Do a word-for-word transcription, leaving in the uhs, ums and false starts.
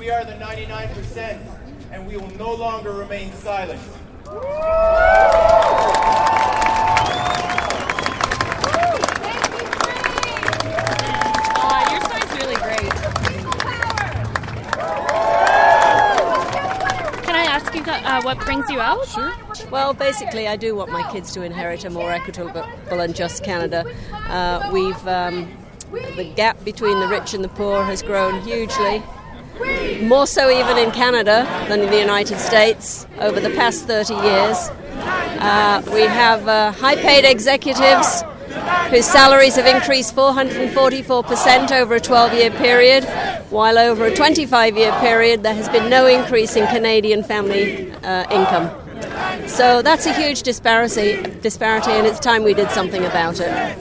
we are the ninety-nine percent, and we will no longer remain silent. Uh, your sign's really great. Can I ask you uh, what brings you out? Sure. Well, basically, I do want my kids to inherit a more equitable and just Canada. Uh, we've um, the gap between the rich and the poor has grown hugely, more so even in Canada than in the United States over the past thirty years. Uh, we have uh, high-paid executives whose salaries have increased four hundred forty-four percent over a twelve-year period, while over a twenty-five-year period there has been no increase in Canadian family uh, income. So that's a huge disparity, disparity, and it's time we did something about it.